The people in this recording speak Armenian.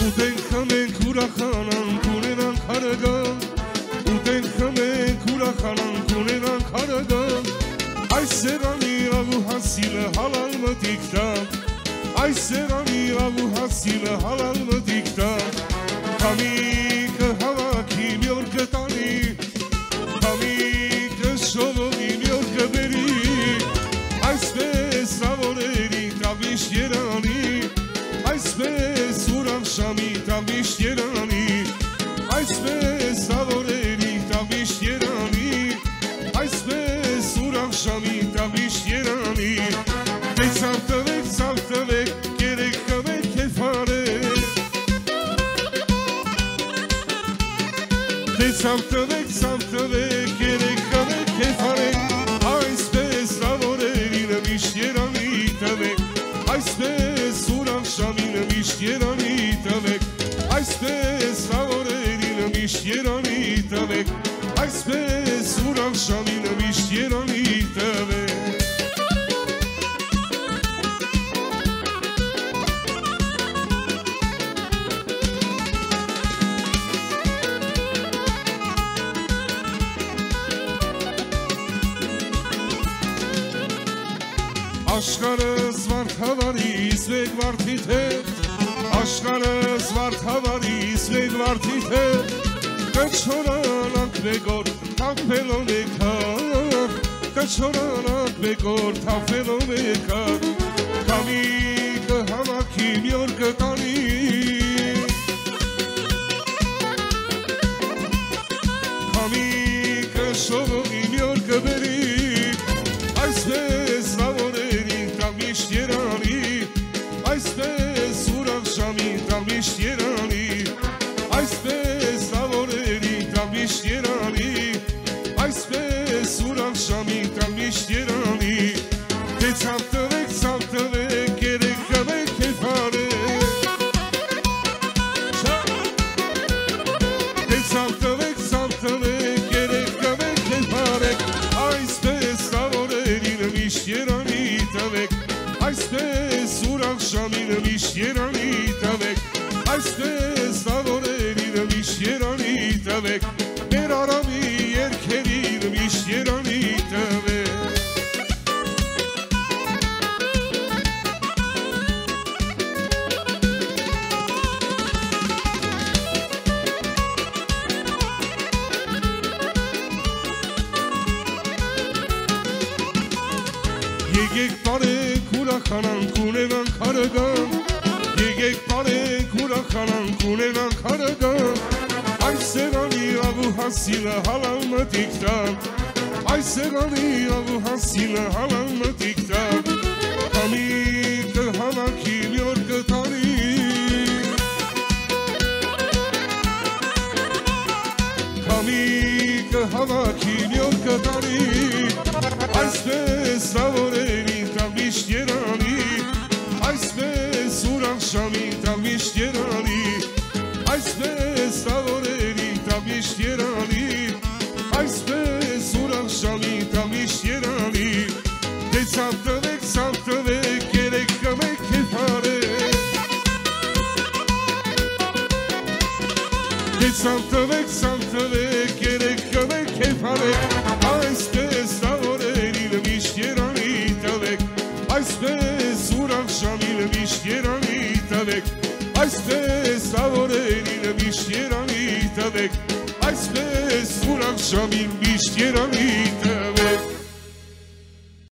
Ուտենք խմենք ուրախանանք ունենանք հարագան Ուտենք խմենք ուրախանանք ունենանք հարագան Այս սեղանի աղու հասիլը հալալ մտիկ տան Այս սեղանի աղու հասիլը հալալ մտիկ տան Քամիկը հավաքի մի օր կտանի Քամիկը շողովի մի օր կբերի Այսպես ավորերի տավիշ երանի Այսպես ուրան շամի տավիշ երանի Այսպես ավորերի տավիշ երանի Այսպես ուրան շամի տավիշ երանի Դե ցավ տվեք, կերեք կվեք կեֆարեք Դե ցավ տվեք, կերեք կվեք կեֆարեք Այսպես ավորերի նմիշտ երանի տվեք Այսպես ուրան շամի նմիշտ երանի տվեք Այսպես ավորերի նմիշտ երանի տվեք Այսպես ուրան շամի նմիշտ երանի տվեք Աշխարհս վարդ հավարիս մեկ վարդի հետ Աշխարհս վարդ հավարիս մեկ վարդի հետ Կչորանանք մեկ օր թափելով եկար Կչորանանք մեկ օր թափելով եկար Քամիկը հավաքի մի օր կտանի Քամիկը շողովի մի օր կբերի Այսպես ավորերի տավիշտ երանի Այսպես ուրան շամի տավիշտ երանի Այսպես ավորերի տավիշտ երանի Այսպես ուրան շամի տավիշտ երանի Դե ցավ տվեք, կերեք կվեք կեֆարեք Դե ցավ տվեք, կերեք կվեք կեֆարեք Այսպես ավորերի նմիշտ երանի տվեք Այսպես ուրան շամի նմիշտ երանի տվեք Այսպես ավորերի նմիշտ երանի տվեք Մեր արամի երգերի նմիշտ երանի տվեք Եկեք բարեք ուրախանանք ունենանք հարագան Եկեք բարեք ուրախանանք ունենանք հարագան Այս սեղանի աղու հասիլը հալալ մտիկ տան Այս սեղանի աղու հասիլը հալալ մտիկ տան Քամիկը հավաքի մի օր կտանի Քամիկը հավաքի մի օր կտանի Այսպես ավորերի տավիշտ երանի Այսպես ուրան շամի տավիշտ երանի Այսպես ավորերի տավիշտ երանի Այսպես ուրան շամի տավիշտ երանի Դե ցավ տվեք, կերեք կվեք կեֆարեք Դե ցավ տվեք, կերեք կվեք կեֆարեք Այսպես ավորերի նմիշտ երանի տվեք Այսպես ուրան շամի նմիշտ երանի տվեք Այսպես ավորերի նմիշտ երանի տվեք Այսպես ուրան շամի նմիշտ երանի տվեք